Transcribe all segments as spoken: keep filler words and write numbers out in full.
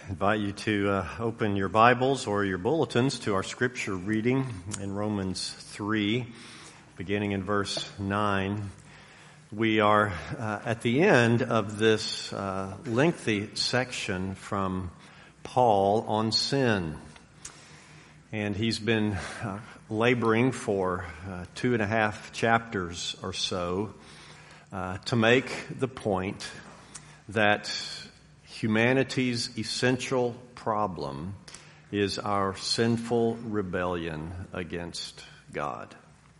invite you to uh, open your Bibles or your bulletins to our scripture reading in Romans three, beginning in verse nine. We are uh, at the end of this uh, lengthy section from Paul on sin. And he's been uh, laboring for uh, two and a half chapters or so uh, to make the point that humanity's essential problem is our sinful rebellion against God.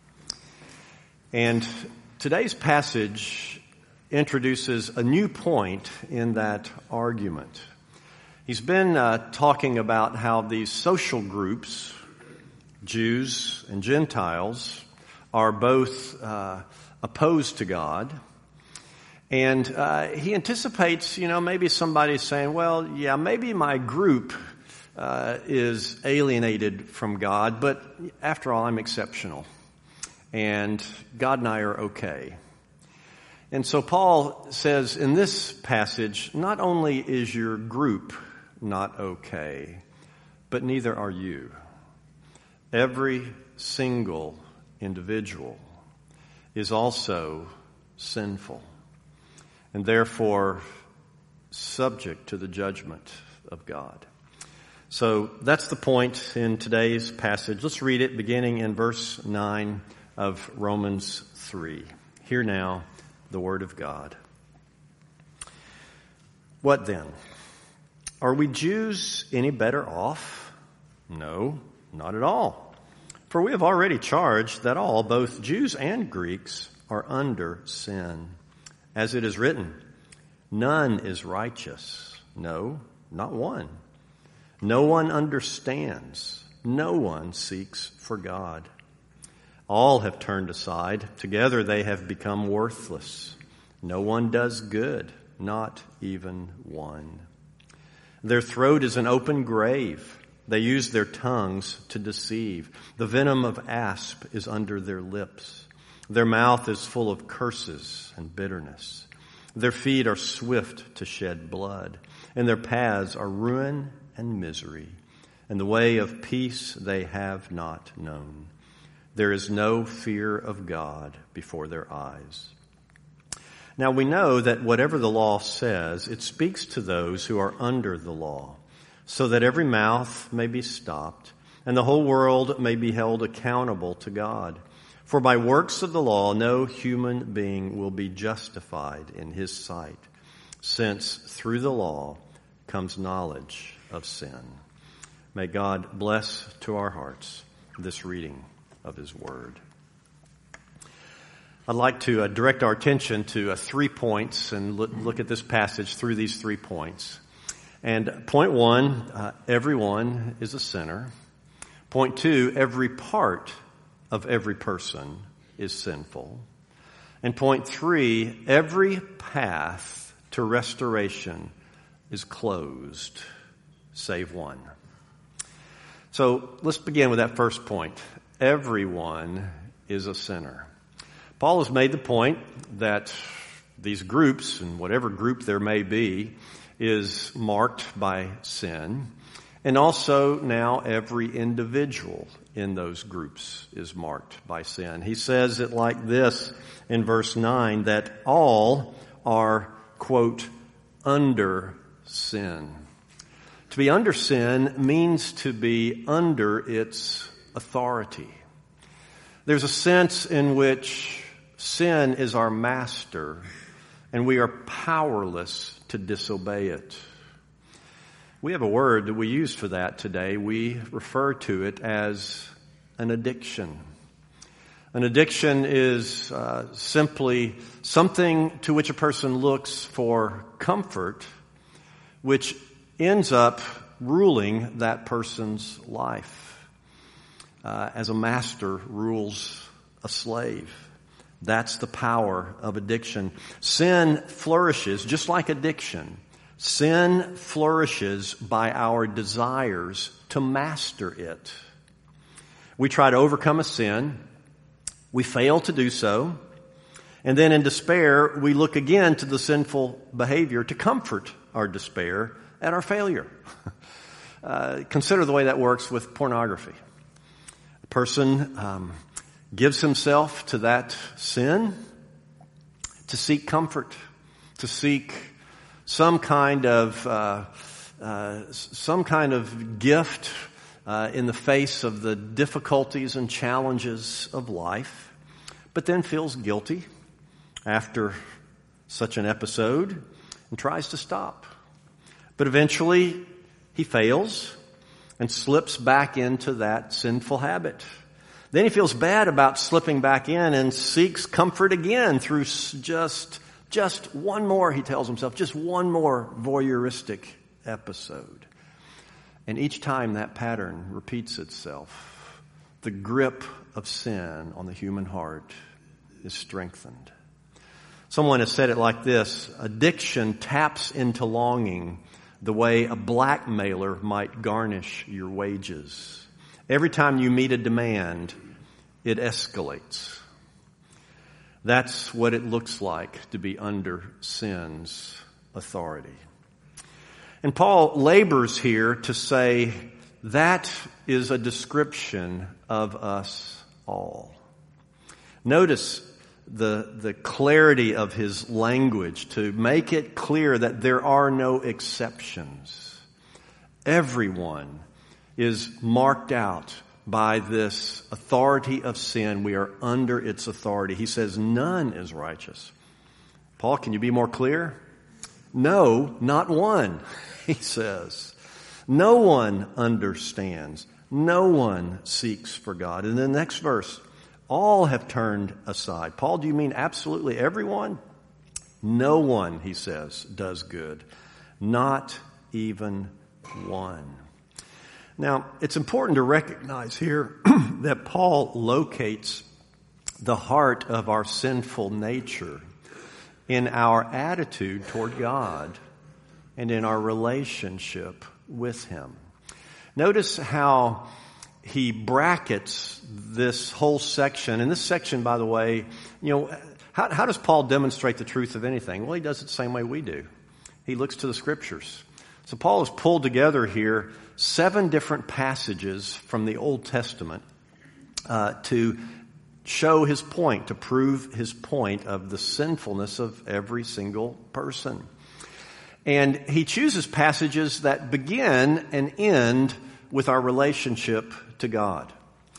And today's passage introduces a new point in that argument. He's been uh, talking about how these social groups, Jews and Gentiles, are both uh, opposed to God. And uh, he anticipates, you know, maybe somebody's saying, well, yeah, maybe my group uh, is alienated from God, but after all, I'm exceptional. And God and I are okay. And so Paul says in this passage, not only is your group not okay, but neither are you. Every single individual is also sinful, and therefore subject to the judgment of God. So that's the point in today's passage. Let's read it beginning in verse nine of Romans three. Hear now the word of God. What then? Are we Jews any better off? No, not at all. For we have already charged that all, both Jews and Greeks, are under sin. As it is written, none is righteous. No, not one. No one understands. No one seeks for God. All have turned aside. Together they have become worthless. No one does good, not even one. Their throat is an open grave. They use their tongues to deceive. The venom of asp is under their lips. Their mouth is full of curses and bitterness. Their feet are swift to shed blood, and their paths are ruin and misery. And the way of peace they have not known. There is no fear of God before their eyes. Now we know that whatever the law says, it speaks to those who are under the law, so that every mouth may be stopped, and the whole world may be held accountable to God. For by works of the law, no human being will be justified in his sight, since through the law comes knowledge of sin. May God bless to our hearts this reading of his word. I'd like to uh, direct our attention to uh, three points and look, look at this passage through these three points. And point one, uh, everyone is a sinner. Point two, every part of every person is sinful. And point three, every path to restoration is closed, save one. So let's begin with that first point. Everyone is a sinner. Paul has made the point that these groups, and whatever group there may be, is marked by sin. And also now every individual in those groups is marked by sin. He says it like this in verse nine, that all are, quote, under sin. To be under sin means to be under its authority. There's a sense in which sin is our master, and we are powerless to disobey it. We have a word that we use for that today. We refer to it as an addiction. An addiction is uh, simply something to which a person looks for comfort, which ends up ruling that person's life. Uh, as a master rules a slave. That's the power of addiction. Sin flourishes, just like addiction. Sin flourishes by our desires to master it. We try to overcome a sin. We fail to do so. And then in despair, we look again to the sinful behavior to comfort our despair at our failure. Uh, consider the way that works with pornography. A person um, gives himself to that sin to seek comfort, to seek some kind of uh, uh, some kind of gift uh, in the face of the difficulties and challenges of life, but then feels guilty after such an episode and tries to stop. But eventually he fails and slips back into that sinful habit. Then he feels bad about slipping back in and seeks comfort again through just, just one more, he tells himself, just one more voyeuristic episode. And each time that pattern repeats itself, the grip of sin on the human heart is strengthened. Someone has said it like this: addiction taps into longing the way a blackmailer might garnish your wages. Every time you meet a demand, it escalates. That's what it looks like to be under sin's authority. And Paul labors here to say that is a description of us all. Notice the, the clarity of his language to make it clear that there are no exceptions. Everyone is marked out by this authority of sin. We are under its authority. He says none is righteous. Paul, can you be more clear? No, not one, he says. No one understands. No one seeks for God. And then the next verse, all have turned aside. Paul, do you mean absolutely everyone? No one, he says, does good. Not even one. Now, it's important to recognize here that Paul locates the heart of our sinful nature in our attitude toward God and in our relationship with Him. Notice how he brackets this whole section. And this section, by the way, you know, how, how does Paul demonstrate the truth of anything? Well, he does it the same way we do. He looks to the Scriptures. So Paul has pulled together here seven different passages from the Old Testament uh, to show his point, to prove his point of the sinfulness of every single person. And he chooses passages that begin and end with our relationship to God.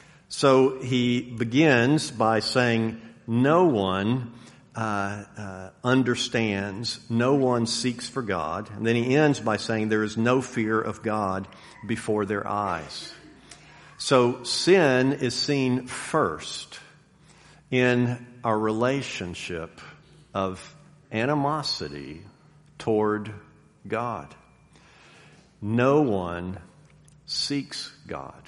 So he begins by saying, no one uh, uh, understands, no one seeks for God. And then he ends by saying there is no fear of God before their eyes. So sin is seen first in our relationship of animosity toward God. No one seeks God.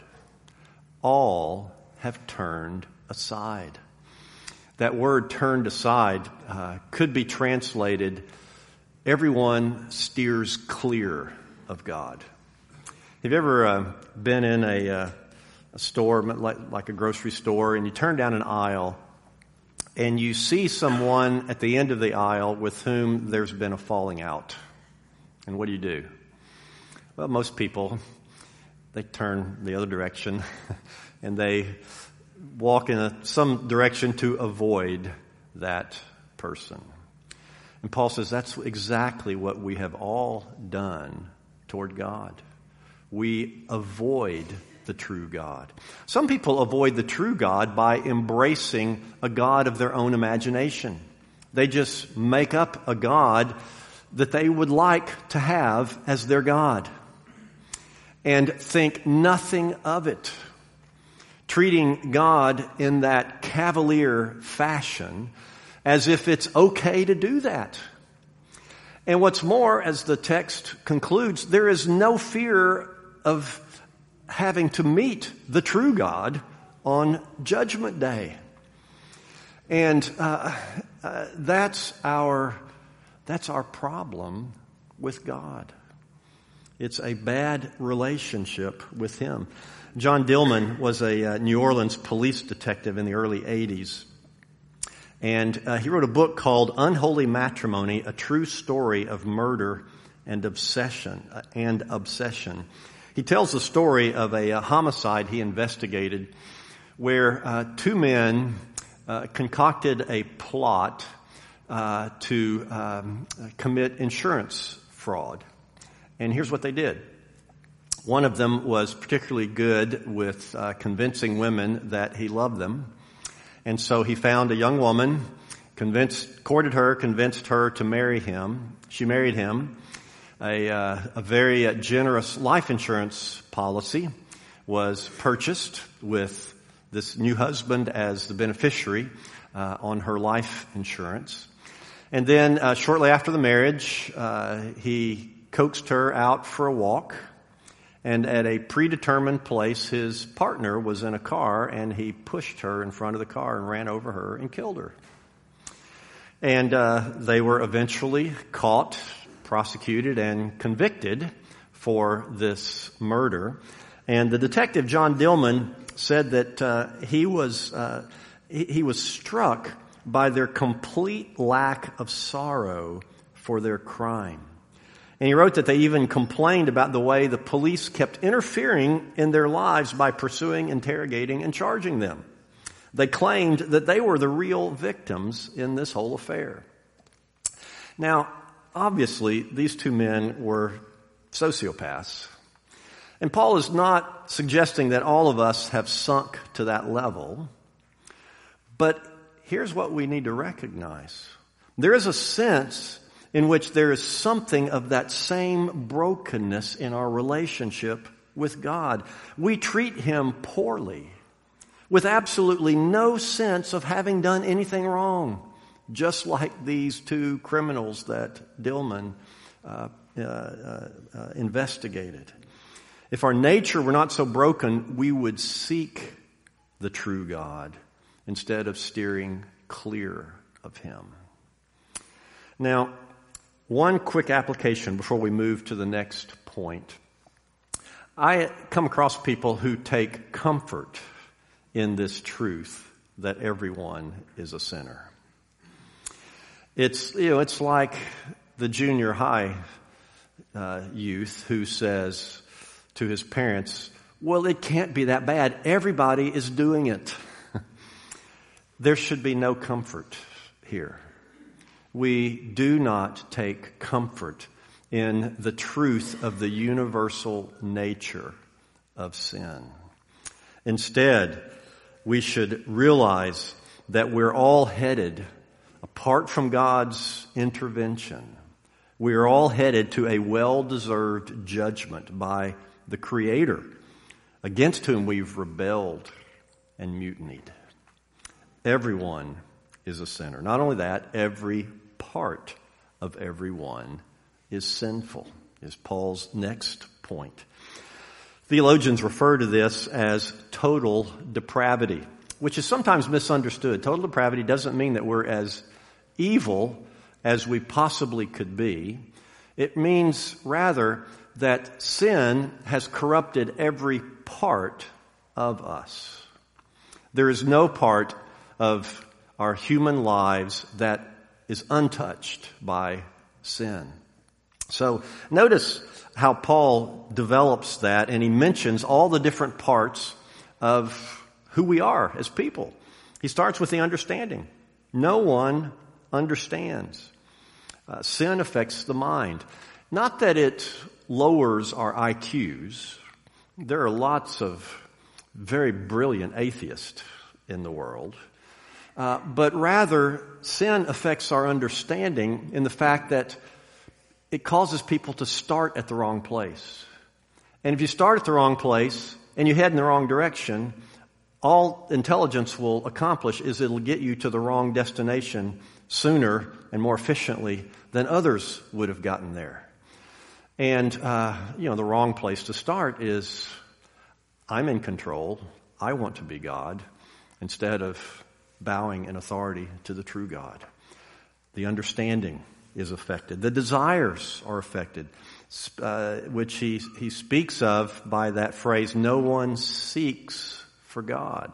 All have turned aside. That word turned aside uh, could be translated, everyone steers clear of God. Have you ever uh, been in a, uh, a store, like, like a grocery store, and you turn down an aisle and you see someone at the end of the aisle with whom there's been a falling out? And what do you do? Well, most people, they turn the other direction and they walk in a, some direction to avoid that person. And Paul says that's exactly what we have all done toward God. We avoid the true God. Some people avoid the true God by embracing a God of their own imagination. They just make up a God that they would like to have as their God and think nothing of it, treating God in that cavalier fashion as if it's okay to do that. And what's more, as the text concludes, there is no fear of having to meet the true God on Judgment Day. And uh, uh, that's our that's our problem with God. It's a bad relationship with Him. John Dillman was a uh, New Orleans police detective in the early eighties. And uh, he wrote a book called Unholy Matrimony, A True Story of Murder and obsession, uh, and obsession. He tells the story of a, a homicide he investigated where uh, two men uh, concocted a plot uh, to um, commit insurance fraud. And here's what they did. One of them was particularly good with uh, convincing women that he loved them. And so he found a young woman, convinced, courted her, convinced her to marry him. She married him. A, uh, a very uh, generous life insurance policy was purchased with this new husband as the beneficiary uh, on her life insurance. And then uh, shortly after the marriage, uh, he coaxed her out for a walk. And at a predetermined place, his partner was in a car, and he pushed her in front of the car and ran over her and killed her. And uh, they were eventually caught, prosecuted, and convicted for this murder. And the detective, John Dillman, said that uh, he was uh, he, he was struck by their complete lack of sorrow for their crime. And he wrote that they even complained about the way the police kept interfering in their lives by pursuing, interrogating, and charging them. They claimed that they were the real victims in this whole affair. Now, obviously, these two men were sociopaths. And Paul is not suggesting that all of us have sunk to that level. But here's what we need to recognize. There is a sense in which there is something of that same brokenness in our relationship with God. We treat Him poorly, with absolutely no sense of having done anything wrong, just like these two criminals that Dillman uh, uh, uh, uh, investigated. If our nature were not so broken, we would seek the true God instead of steering clear of Him. Now, one quick application before we move to the next point. I come across people who take comfort in this truth that everyone is a sinner. It's, you know, it's like the junior high uh, youth who says to his parents, well, it can't be that bad. Everybody is doing it. There should be no comfort here. We do not take comfort in the truth of the universal nature of sin. Instead, we should realize that we're all headed, apart from God's intervention, we are all headed to a well-deserved judgment by the Creator, against whom we've rebelled and mutinied. Everyone is a sinner. Not only that, every part of everyone is sinful, is Paul's next point. Theologians refer to this as total depravity, which is sometimes misunderstood. Total depravity doesn't mean that we're as evil as we possibly could be. It means rather that sin has corrupted every part of us. There is no part of our human lives that is untouched by sin. So notice how Paul develops that, and he mentions all the different parts of who we are as people. He starts with the understanding. No one understands. Uh, sin affects the mind. Not that it lowers our I Qs. There are lots of very brilliant atheists in the world. Uh, but rather, sin affects our understanding in the fact that it causes people to start at the wrong place. And if you start at the wrong place and you head in the wrong direction, all intelligence will accomplish is it'll get you to the wrong destination sooner and more efficiently than others would have gotten there. And, uh, you know, the wrong place to start is, I'm in control. I want to be God, instead of bowing in authority to the true God. The understanding is affected. The desires are affected, uh, which he, he speaks of by that phrase, no one seeks for God.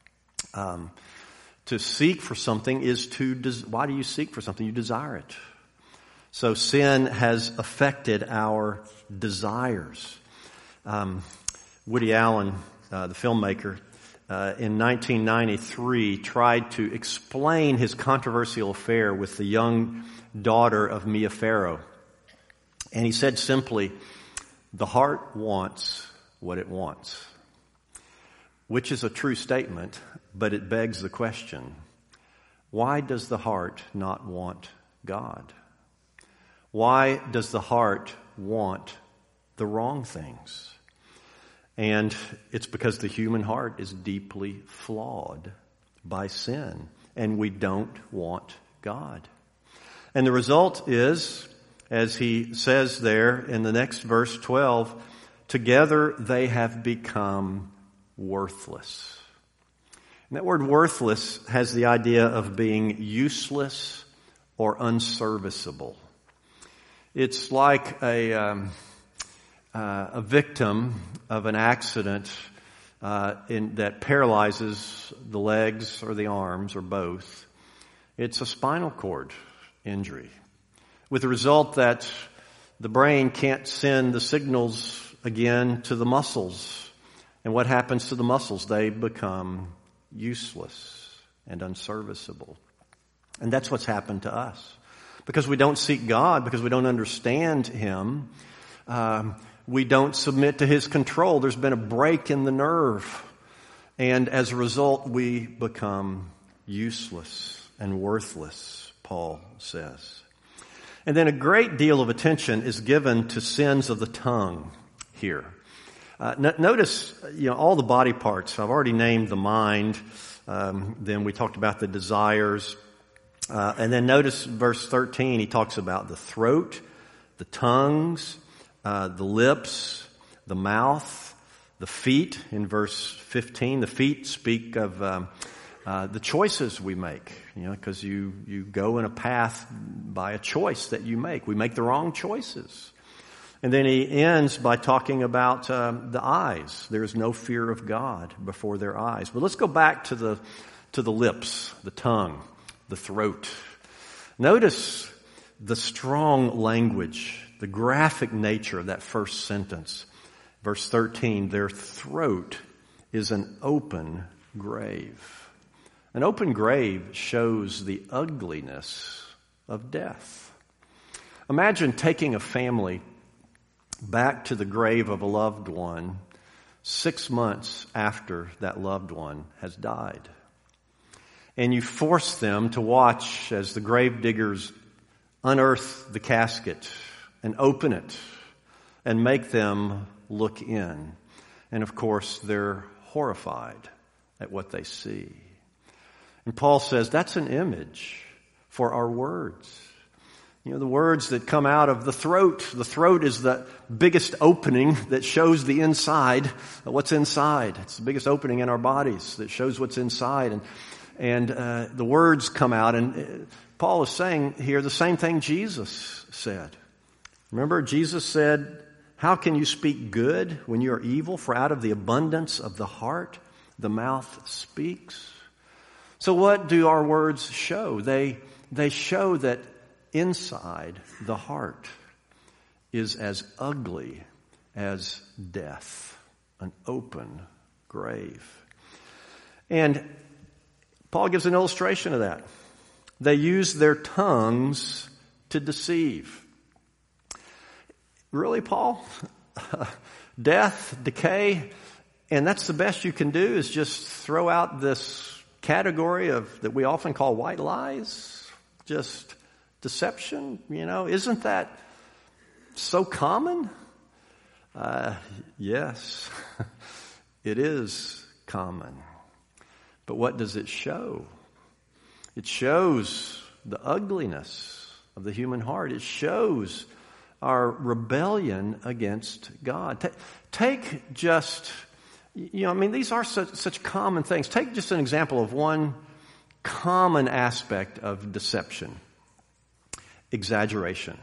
Um, to seek for something is to, des- why do you seek for something? You desire it. So sin has affected our desires. Um, Woody Allen, uh, the filmmaker, uh, in nineteen ninety-three tried to explain his controversial affair with the young daughter of Mia Farrow. And he said simply, "The heart wants what it wants," which is a true statement, but it begs the question, why does the heart not want God? Why does the heart want the wrong things? And it's because the human heart is deeply flawed by sin, and we don't want God. And the result is, as he says there in the next verse twelve, together they have become worthless. And that word worthless has the idea of being useless or unserviceable. It's like a, um, uh, a victim of an accident uh, in, that paralyzes the legs or the arms or both. It's a spinal cord injury, with the result that the brain can't send the signals again to the muscles. And what happens to the muscles? They become useless and unserviceable. And that's what's happened to us. Because we don't seek God, because we don't understand Him, um, we don't submit to His control. There's been a break in the nerve. And as a result, we become useless and worthless, Paul says. And then a great deal of attention is given to sins of the tongue here. Uh, n- notice, you know, all the body parts. I've already named the mind. Um, then we talked about the desires. Uh, and then notice verse thirteen, he talks about the throat, the tongues, uh, the lips, the mouth, the feet. In verse fifteen, the feet speak of um, uh, the choices we make, you know, because you, you go in a path by a choice that you make. We make the wrong choices. And then he ends by talking about um, the eyes. There is no fear of God before their eyes. But let's go back to the to the lips, the tongue, the throat. Notice the strong language, the graphic nature of that first sentence. Verse thirteen, their throat is an open grave. An open grave shows the ugliness of death. Imagine taking a family back to the grave of a loved one six months after that loved one has died. And you force them to watch as the grave diggers unearth the casket and open it and make them look in. And of course, they're horrified at what they see. And Paul says that's an image for our words. You know, the words that come out of the throat. The throat is the biggest opening that shows the inside, what's inside. It's the biggest opening in our bodies that shows what's inside. And and uh, the words come out. And Paul is saying here the same thing Jesus said. Remember, Jesus said, how can you speak good when you are evil? For out of the abundance of the heart, the mouth speaks. So what do our words show? They they show that inside the heart is as ugly as death, an open grave. And Paul gives an illustration of that. They use their tongues to deceive. Really, Paul? Death, decay, and that's the best you can do is just throw out this category of that we often call white lies, just deception, you know, isn't that so common? Uh, yes, it is common. But what does it show? It shows the ugliness of the human heart. It shows our rebellion against God. Ta- take just, you know, I mean, these are such, such common things. Take just an example of one common aspect of deception. Exaggeration.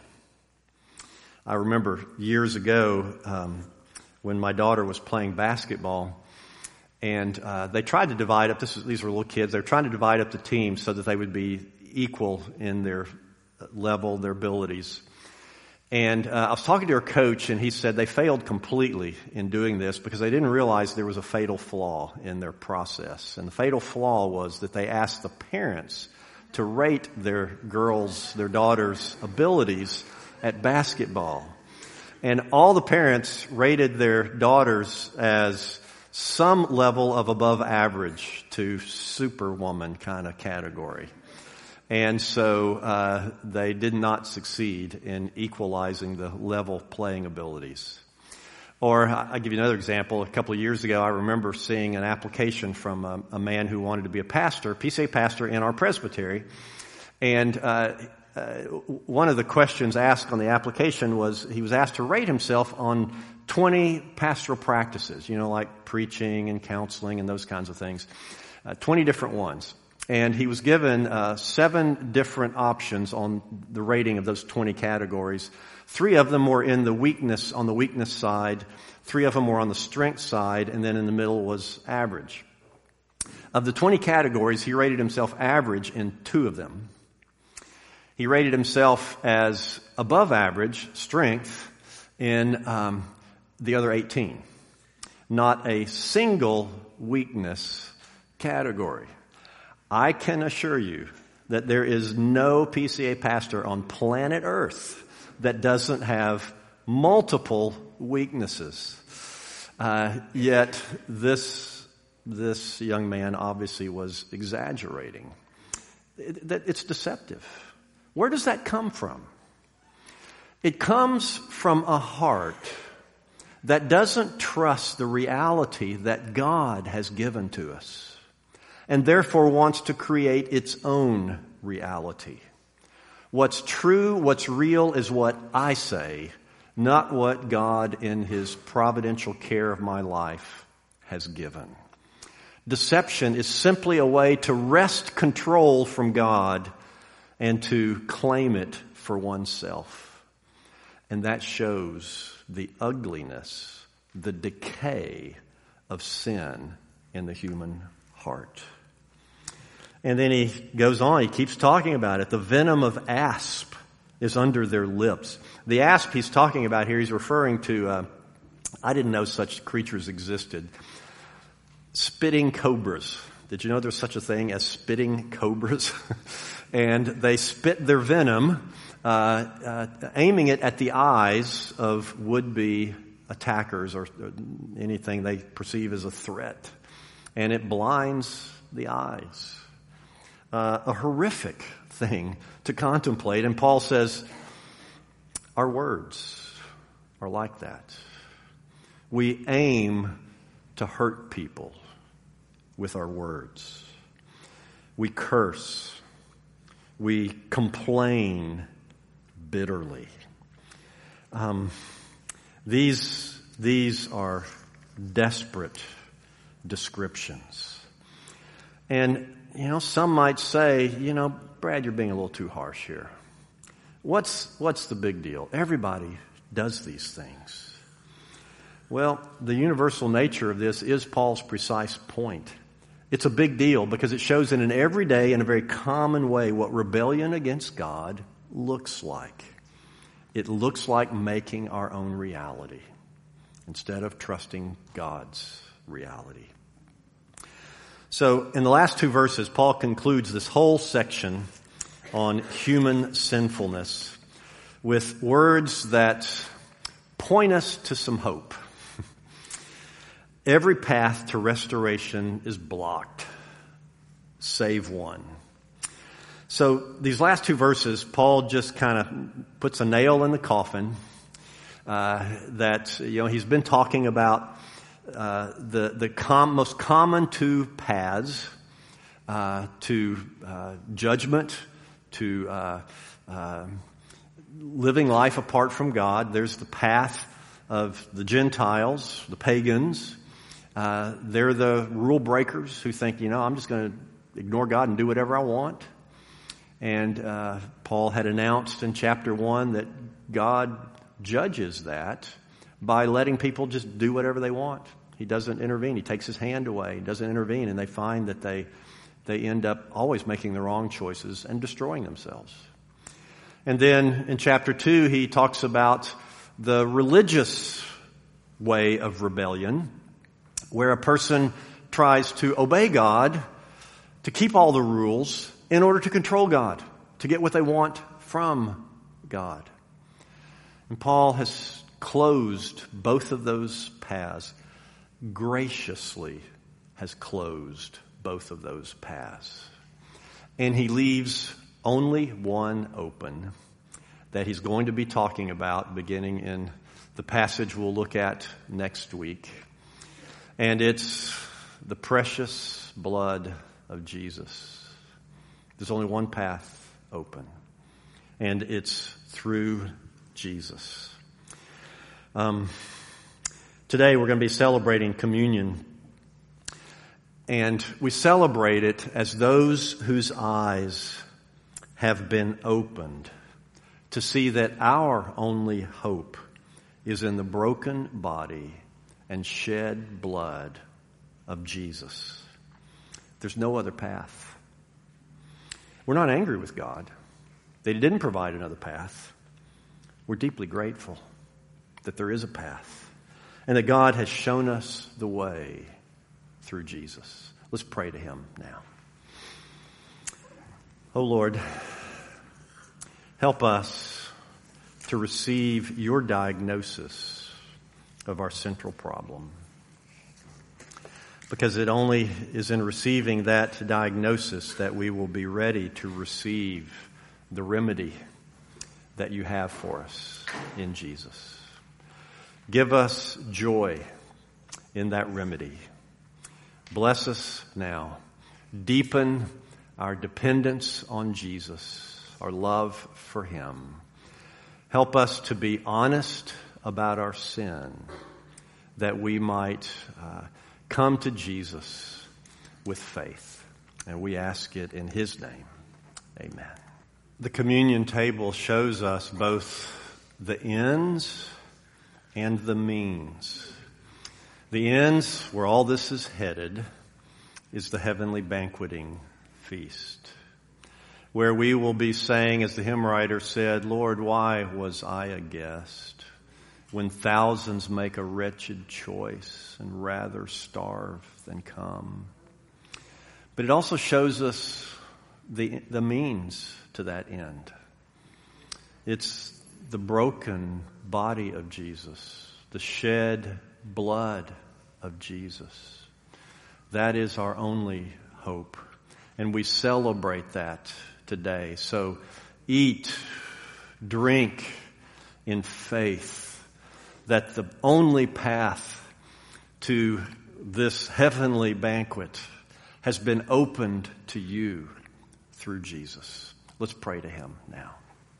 I remember years ago um, when my daughter was playing basketball, and uh, they tried to divide up. This is, these were little kids. They were trying to divide up the teams so that they would be equal in their level, their abilities. And uh, I was talking to our coach, and he said they failed completely in doing this because they didn't realize there was a fatal flaw in their process. And the fatal flaw was that they asked the parents to rate their girls', their daughters' abilities at basketball. And all the parents rated their daughters as some level of above average to superwoman kind of category. And so uh, they did not succeed in equalizing the level playing abilities. Or I'll give you another example. A couple of years ago, I remember seeing an application from a, a man who wanted to be a pastor, P C A pastor in our presbytery. And uh, uh, one of the questions asked on the application was he was asked to rate himself on twenty pastoral practices, you know, like preaching and counseling and those kinds of things, uh, twenty different ones. And he was given uh, seven different options on the rating of those twenty categories. Three of them were in the weakness, on the weakness side. Three of them were on the strength side, and then in the middle was average. Of the twenty categories, he rated himself average in two of them. He rated himself as above average, strength, in um, the other eighteen. Not a single weakness category. I can assure you that there is no P C A pastor on planet Earth that doesn't have multiple weaknesses. Uh, yet this this young man obviously was exaggerating. It, that it's deceptive. Where does that come from? It comes from a heart that doesn't trust the reality that God has given to us, and therefore wants to create its own reality. What's true, what's real is what I say, not what God in His providential care of my life has given. Deception is simply a way to wrest control from God and to claim it for oneself. And that shows the ugliness, the decay of sin in the human heart. And then he goes on, he keeps talking about it. The venom of asp is under their lips. The asp he's talking about here, he's referring to, uh, I didn't know such creatures existed. Spitting cobras. Did you know there's such a thing as spitting cobras? And they spit their venom, uh, uh, aiming it at the eyes of would-be attackers or, or anything they perceive as a threat. And it blinds the eyes. Uh, a horrific thing to contemplate. And Paul says, our words are like that. We aim to hurt people with our words. We curse. We complain bitterly. Um, these, these are desperate descriptions. And, you know, some might say, you know, Brad, you're being a little too harsh here. What's, what's the big deal? Everybody does these things. Well, the universal nature of this is Paul's precise point. It's a big deal because it shows in an everyday and a very common way what rebellion against God looks like. It looks like making our own reality instead of trusting God's reality. So in the last two verses, Paul concludes this whole section on human sinfulness with words that point us to some hope. Every path to restoration is blocked, save one. So these last two verses, Paul just kind of puts a nail in the coffin uh, that, you know, he's been talking about uh, the, the com- most common two paths uh, to uh, judgment, to uh, uh, living life apart from God. There's the path of the Gentiles, the pagans. Uh, they're the rule breakers who think, you know, I'm just going to ignore God and do whatever I want. And uh, Paul had announced in chapter one that God judges that by letting people just do whatever they want. He doesn't intervene. He takes his hand away. He doesn't intervene, and they find that they they end up always making the wrong choices and destroying themselves. And then in chapter two, he talks about the religious way of rebellion, where a person tries to obey God, to keep all the rules in order to control God, to get what they want from God. And Paul has closed both of those paths, graciously has closed both of those paths. And he leaves only one open that he's going to be talking about beginning in the passage we'll look at next week. And it's the precious blood of Jesus. There's only one path open, and it's through Jesus. Um, today we're going to be celebrating communion, and we celebrate it as those whose eyes have been opened to see that our only hope is in the broken body and shed blood of Jesus. There's no other path. We're not angry with God that He didn't provide another path. We're deeply grateful that there is a path and that God has shown us the way through Jesus. Let's pray to Him now. Oh Lord, help us to receive your diagnosis of our central problem. Because it only is in receiving that diagnosis that we will be ready to receive the remedy that you have for us in Jesus. Give us joy in that remedy. Bless us now. Deepen our dependence on Jesus, our love for Him. Help us to be honest about our sin, that we might uh, come to Jesus with faith. And we ask it in His name. Amen. The communion table shows us both the ends and the means. The ends, where all this is headed, is the heavenly banqueting feast, where we will be saying, as the hymn writer said, Lord, why was I a guest when thousands make a wretched choice and rather starve than come? But it also shows us the, the means to that end. It's the broken body of Jesus, the shed blood of Jesus. That is our only hope. And we celebrate that today. So eat, drink in faith that the only path to this heavenly banquet has been opened to you through Jesus. Let's pray to Him now.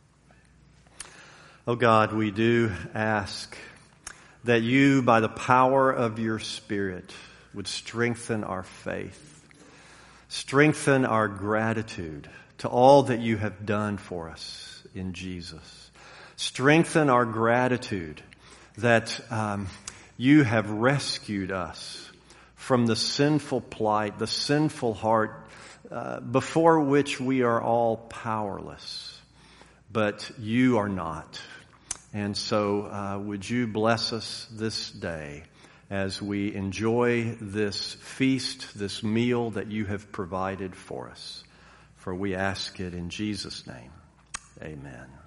Oh God, we do ask that you, by the power of your Spirit, would strengthen our faith. Strengthen our gratitude to all that you have done for us in Jesus. Strengthen our gratitude that um, you have rescued us from the sinful plight, the sinful heart uh, before which we are all powerless. But you are not. And so uh, would you bless us this day as we enjoy this feast, this meal that you have provided for us. For we ask it in Jesus' name. Amen.